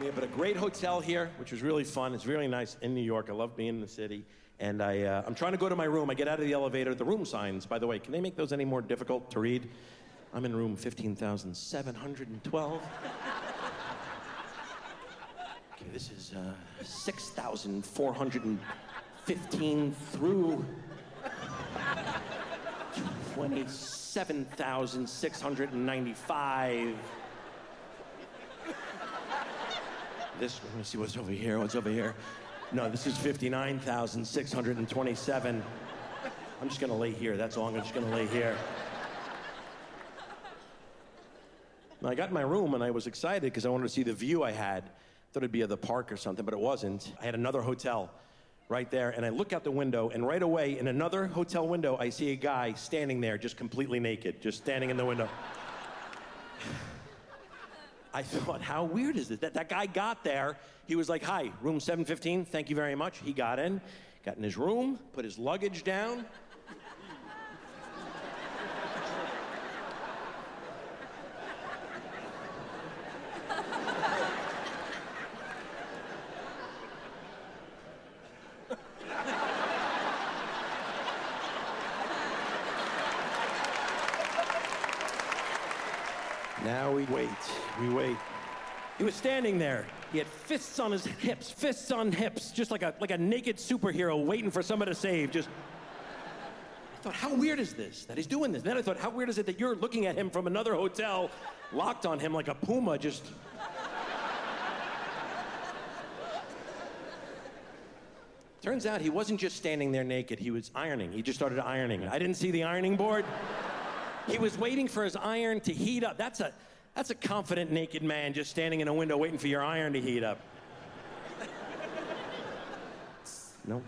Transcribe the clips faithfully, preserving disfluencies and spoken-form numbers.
We have a great hotel here, which was really fun. It's really nice in New York. I love being in the city. And I, uh, I'm trying to go to my room. I get out of the elevator. The room signs, by the way, can they make those any more difficult to read? I'm in room fifteen thousand seven hundred twelve. Okay, this is uh, six thousand four hundred fifteen through twenty-seven thousand six hundred ninety-five. This, let me see what's over here, what's over here. No, this is fifty-nine thousand six hundred twenty-seven. I'm just gonna lay here, that's all, I'm just gonna lay here. I got in my room and I was excited because I wanted to see the view I had. Thought it'd be of the park or something, but it wasn't. I had another hotel right there, and I look out the window, and right away, in another hotel window, I see a guy standing there, just completely naked, just standing in the window. I thought, how weird is this? That, that guy got there, he was like, hi, room seven fifteen, thank you very much. He got in, got in his room, put his luggage down. Now we wait, we wait. He was standing there. He had fists on his hips, fists on hips, just like a like a naked superhero waiting for somebody to save. Just, I thought, how weird is this that he's doing this? And then I thought, how weird is it that you're looking at him from another hotel, locked on him like a puma, just. Turns out he wasn't just standing there naked, he was ironing. He just started ironing. I didn't see the ironing board. He was waiting for his iron to heat up. That's a, that's a confident naked man just standing in a window waiting for your iron to heat up. Nope.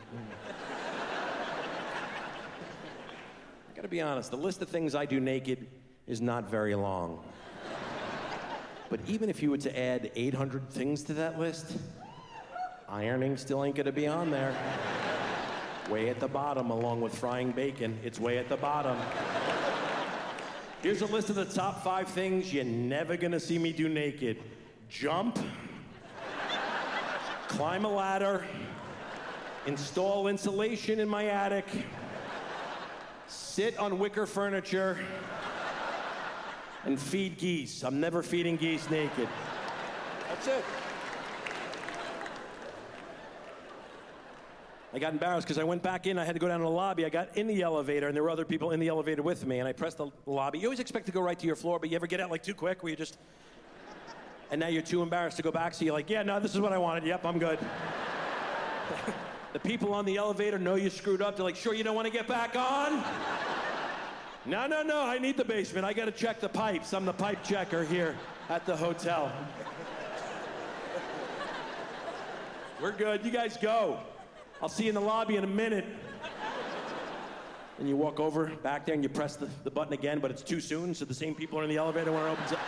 I gotta be honest, the list of things I do naked is not very long. But even if you were to add eight hundred things to that list, ironing still ain't gonna be on there. Way at the bottom, along with frying bacon, it's way at the bottom. Here's a list of the top five things you're never gonna see me do naked. Jump, climb a ladder, install insulation in my attic, sit on wicker furniture, and feed geese. I'm never feeding geese naked. That's it. I got embarrassed because I went back in, I had to go down to the lobby. I got in the elevator, and there were other people in the elevator with me, and I pressed the lobby. You always expect to go right to your floor, but you ever get out like too quick where you just... And now you're too embarrassed to go back, so you're like, yeah, no, this is what I wanted. Yep, I'm good. The people on the elevator know you screwed up. They're like, sure you don't want to get back on? No, no, no, I need the basement. I got to check the pipes. I'm the pipe checker here at the hotel. We're good. You guys go. I'll see you in the lobby in a minute. And you walk over back there and you press the, the button again, but it's too soon, so the same people are in the elevator when it opens up.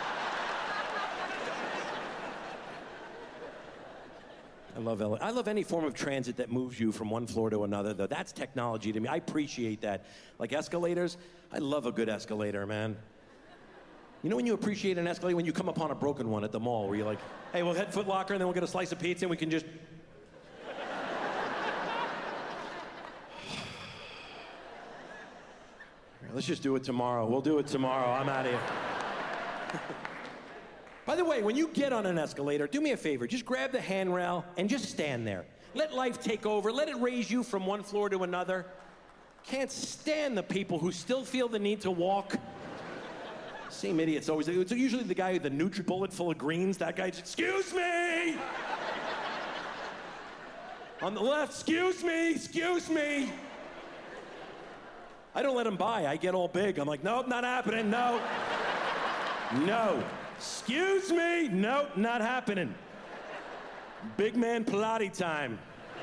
I love ele- I love any form of transit that moves you from one floor to another, though. That's technology to me. I appreciate that. Like escalators, I love a good escalator, man. You know when you appreciate an escalator? When you come upon a broken one at the mall, where you're like, hey, we'll head Foot Locker and then we'll get a slice of pizza and we can just... Let's just do it tomorrow. We'll do it tomorrow. I'm out of here. By the way, when you get on an escalator, do me a favor. Just grab the handrail and just stand there. Let life take over. Let it raise you from one floor to another. Can't stand the people who still feel the need to walk. Same idiots always. It's usually the guy with the NutriBullet full of greens. That guy just, excuse me! On the left, excuse me, excuse me. I don't let him by. I get all big. I'm like, nope, not happening. No. No. Excuse me. Nope, not happening. Big man Pilates time.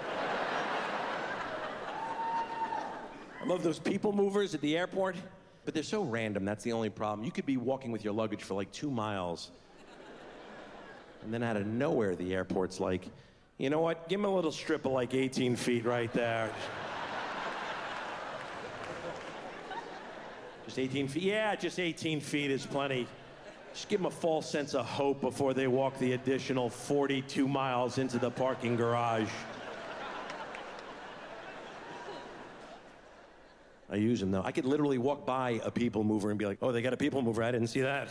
I love those people movers at the airport, but they're so random. That's the only problem. You could be walking with your luggage for like two miles, and then out of nowhere, the airport's like, you know what? Give him a little strip of like eighteen feet right there. Just eighteen feet? Yeah, just eighteen feet is plenty. Just give them a false sense of hope before they walk the additional forty-two miles into the parking garage. I use them, though. I could literally walk by a people mover and be like, oh, they got a people mover. I didn't see that.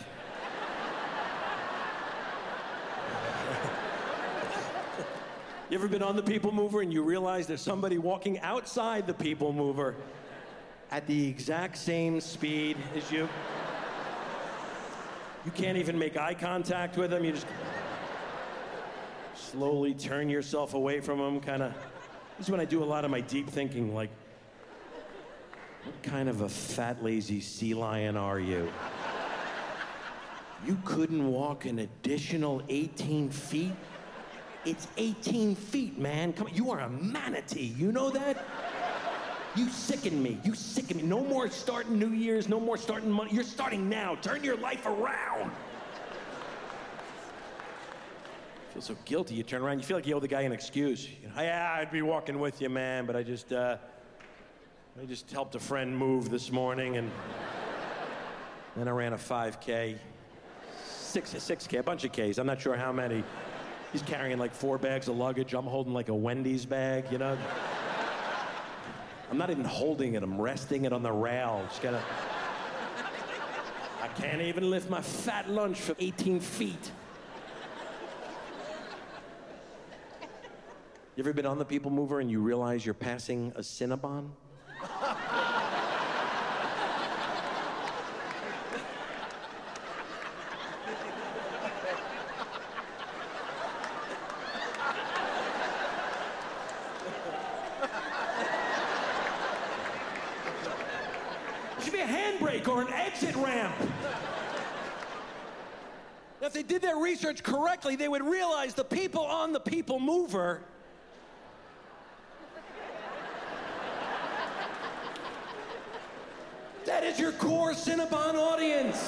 You ever been on the people mover and you realize there's somebody walking outside the people mover at the exact same speed as you? You can't even make eye contact with them. You just slowly turn yourself away from them, kind of. This is when I do a lot of my deep thinking, like, what kind of a fat, lazy sea lion are you? You couldn't walk an additional eighteen feet? It's eighteen feet, man. Come on, you are a manatee. You know that? You sicken me. You sicken me. No more starting New Year's. No more starting money. You're starting now. Turn your life around. I feel so guilty. You turn around. You feel like you owe the guy an excuse. You know, yeah, I'd be walking with you, man, but I just, uh, I just helped a friend move this morning, and then I ran a five K, six, six K, a bunch of Ks. I'm not sure how many. He's carrying like four bags of luggage. I'm holding like a Wendy's bag, you know? I'm not even holding it. I'm resting it on the rail. Just gotta... I can't even lift my fat lunch for eighteen feet. You ever been on the people mover and you realize you're passing a Cinnabon? There should be a handbrake or an exit ramp. Now, if they did their research correctly, they would realize the people on the people mover that is your core Cinnabon audience.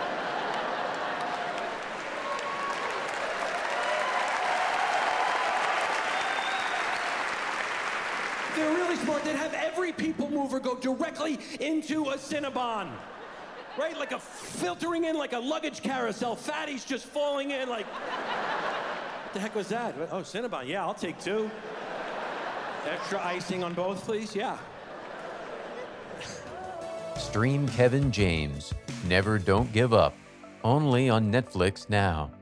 They're really smart. They'd have every people mover go directly into a Cinnabon. Right? Like a filtering in like a luggage carousel. Fatties just falling in like, what the heck was that? Oh, Cinnabon. Yeah, I'll take two. Extra icing on both, please. Yeah. Stream Kevin James, Never Don't Give Up, only on Netflix now.